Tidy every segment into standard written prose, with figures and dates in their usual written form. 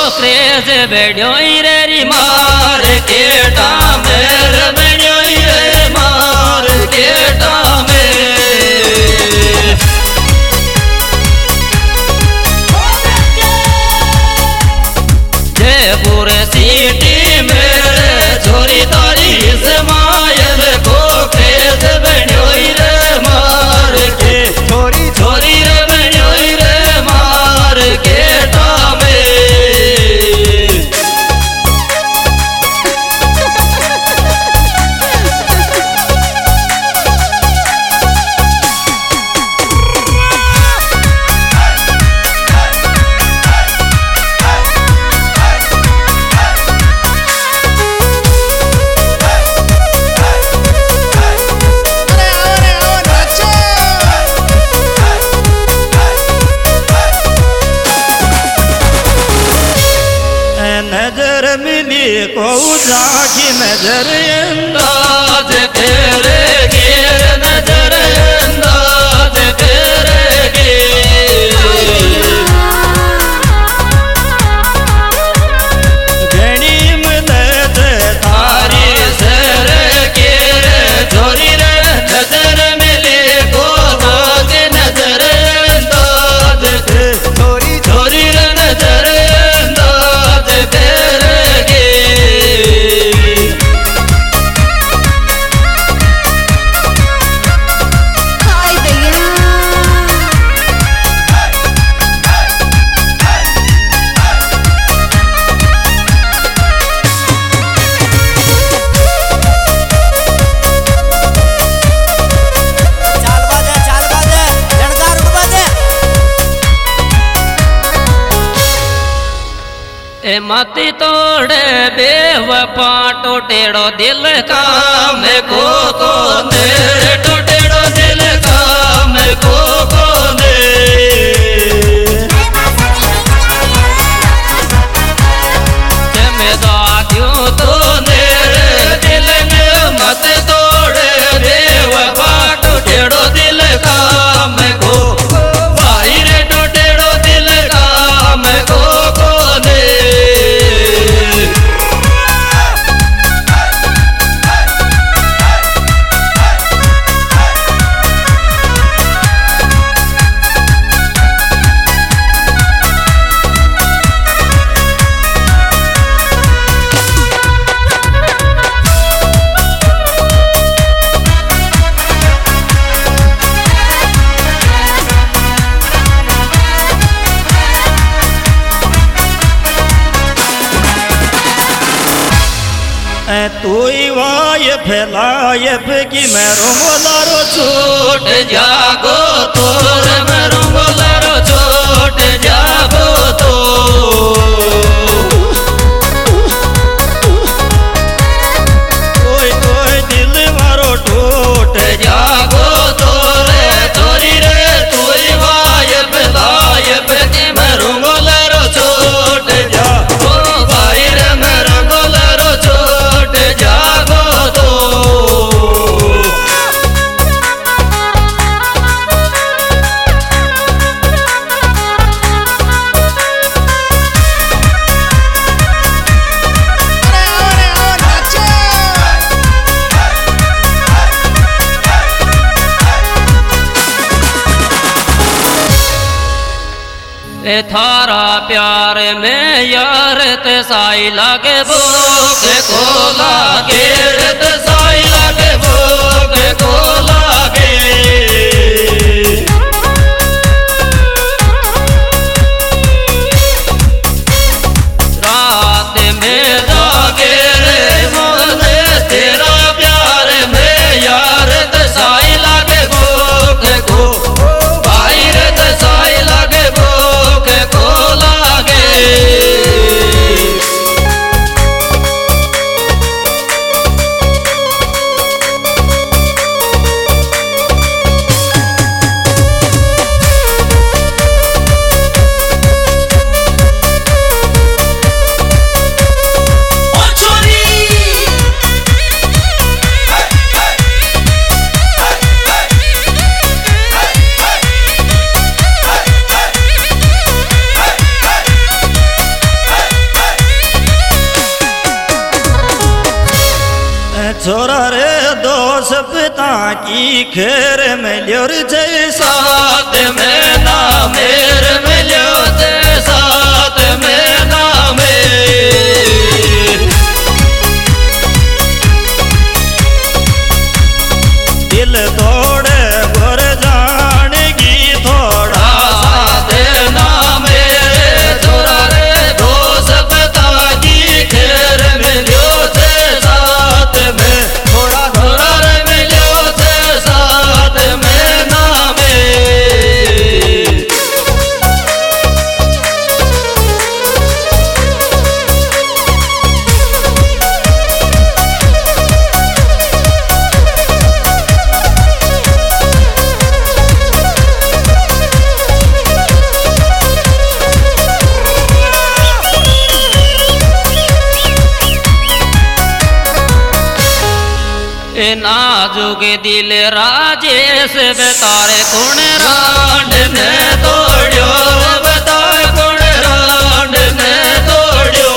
Craze बेड़ो रे मार केटा मेरे बेड़ो रे मार केटा में जयपुर सिटी मेरे छोरी तारी समायल को क्रेज बेड़ो रे मार के छोरी छोरी रे बेड़ो रे मार केटा नजर मिली को जाकी नजर अंदाज तेरे गिर नजर अंदाज तेरे घनी मदद तारी सर के छोरी रे नजर मिली को जाकी नजर अंदाज छोरी छोरी रे नजर मती तोड़े बेवफा टोटेड़ो दिल का मैं को दे टोटेड़ो दिल का मैं को दे जिम्मेदारियों तो मेरे दिल में मत तोड़े बेवफा टोटेड़ो दिल का मैं को भाई रे टोटेड़ो दिल का मैं को दे तू वाय फैलाए कि मेरो मोलारो छूट जागो तोर मेरो मोलारो छूट जागो तो कोई कोई दिल मारो टूट जागो तोरे तोरी रे तू वाय फैलाए कि मेरो मोलारो छूट जागो भाई रे मेरो मोलारो छूट जागो तो थारा प्यार में यार ते साई लागे भूख को लागे ते साई लागे भूख को लागे रात में जागे रे मोने तेरा प्यार में यार ते साई लागे भूख को भाई रे ते साई लागे भूख को लागे सबता की खैर मिल्यो रे साथ में ना मेरे मिल्यो ते साथ में ना दिल तोड़े गुर जानेगी थोड़ा साथ ना मेरे छोरा रे दो सबता की खैर मिल्यो ते साथ में थोड़ा थोड़ा रे मिल्यो ते साथ में ना नाजुके दिल राजेश बतारे कुण रांड ने तोड़ियो बताए कुण रांड ने तोड़ियो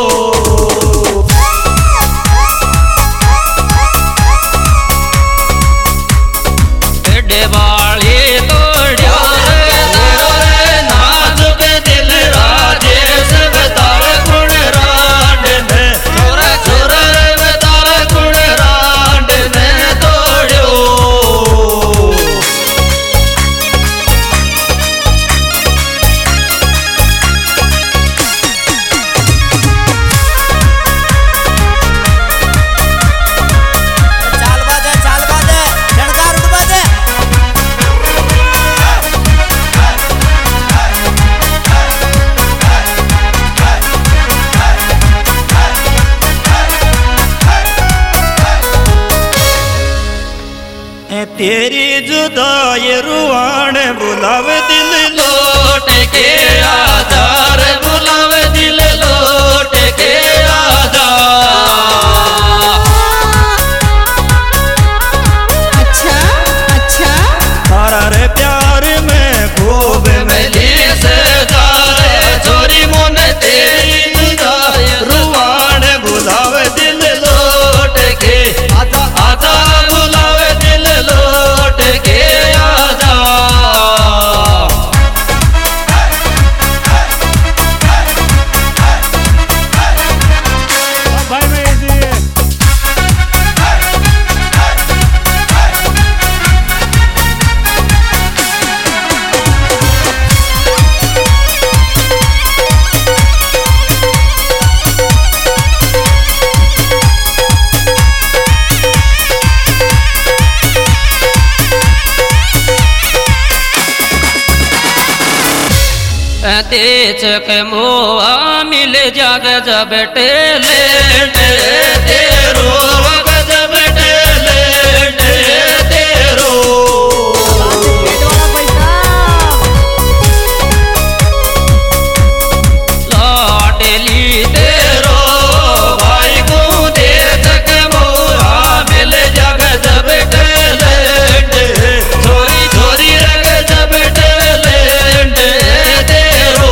पेड़े वाली तोड़ियो रे नाजुके दिल राजेश बतारे कुण रांड ने छोरा छोरा बतारे कुण रांड ने तोड़ियो चाल बाजे झड़कार उठ बाजे तेरी जुदाई रुआण बुलावे दिल लौट के आजा रे बुलावे दिल लौट के आजा अच्छा अच्छा तारा रे प्यार में खूब मिली से जा रे छोरी मोन तेरी जुदाई रुआण बुलावे दिल लौट के आजा आजा बुलावे दिल लौट के आजा भाई मैं तेज के मोआ मिल जाग जब टेले तेरो वग जब टेले तेरो लाडली तेरो भाई को देख के मोआ मिल जाग जब टेले छोरी छोरी रग जब टेले तेरो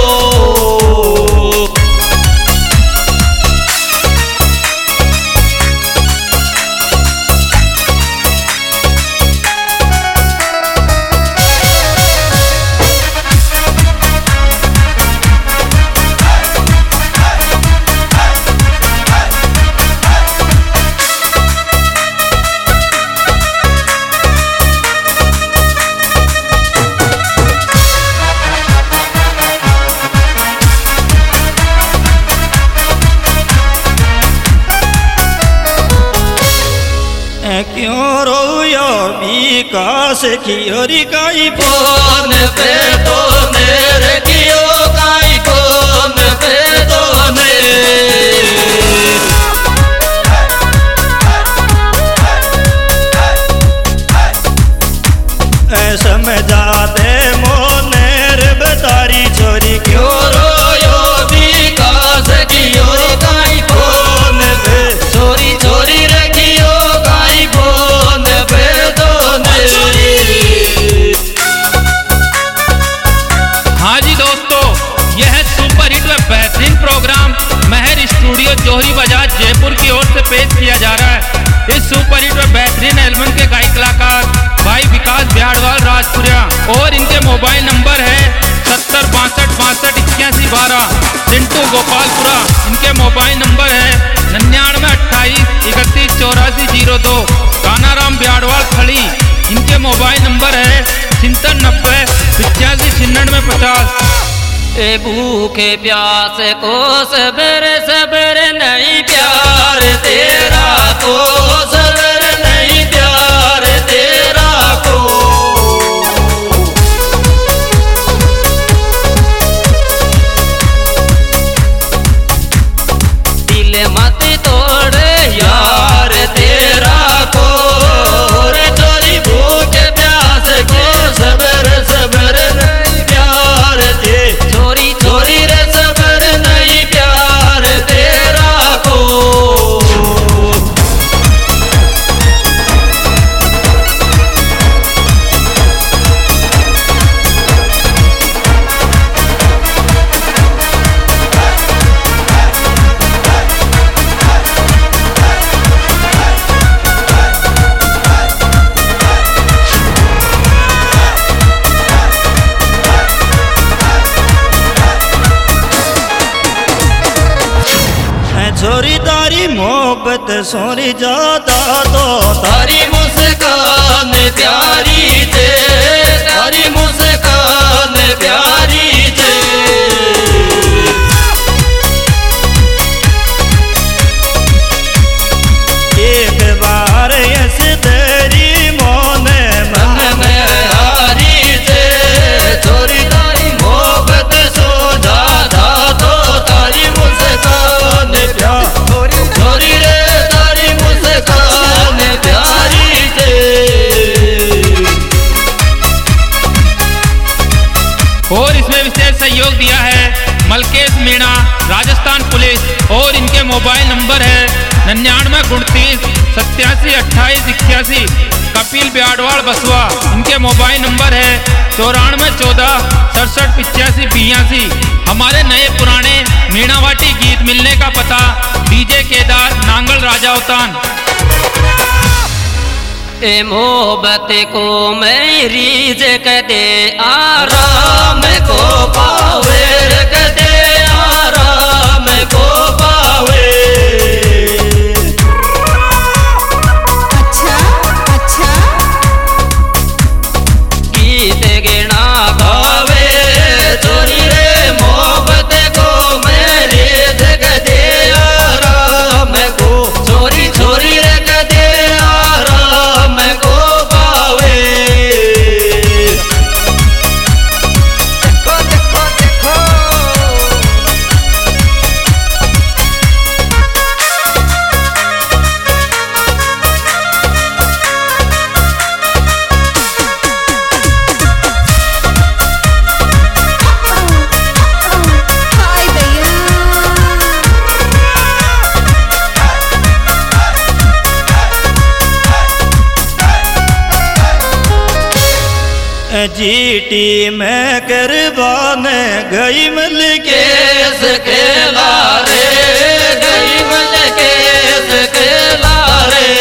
क्यों रोयो विकास खियोरी काई फोन पे तो मेरे कियो काई फोन पे तो समझा दे मोनेर बतारी छोरी क्यों रोयो विकास कियो काई फोन पे छोरी छोरी रखियो काई फोन पे तो 12 सिंटू गोपालपुरा। इनके मोबाइल नंबर है 9928318402। कानाराम ब्याड़वाल खड़ी। इनके मोबाइल नंबर है 9790859650। ए भूखे प्यास को सबर सबर नहीं प्यार तेरा को सबर नहीं प्यार तेरा को। दिल मत तोड़ यार तेरा को रे चोरी भूखे प्यास को सबर सबर नहीं प्यार ते चोरी चोरी रे सबर नहीं प्यार तेरा को। छोरी तारी मोहब्बत सोरी ज्यादा तो तारी मुस्कान प्यारी थे तारी मुस्कान प्यारी थे। एक बार यस तेरी मोने मन में हारी थे छोरी तारी मोहब्बत सो ज्यादा तो तारी मुस्कान प्यारी छोरी रे तारी मुस्कान प्यारी थे। और इसमें विशेष सहयोग दिया है मलकेश मीणा राजस्थान पुलिस। और इनके मोबाइल नंबर है 9929872881। कपिल ब्याड़वाल बसवा। इनके मोबाइल नंबर है 9414678582। हमारे नए पुराने मीणावाटी गीत मिलने का पता डीजे केदार नांगल राजा उतान। ए मोहब्बत को मेरी कदे आराम को पावे कदे आराम को पावे। अच्छा अच्छा गीत गिना गावे चोरी रे मोहब्बत को मेरी कदे आराम को चोरी चोरी रे कदे आराम को पावे। देखो देखो देखो हाय भैया जीटी में करबान गई मल के केस खेला रे गई मल केस खेला रे।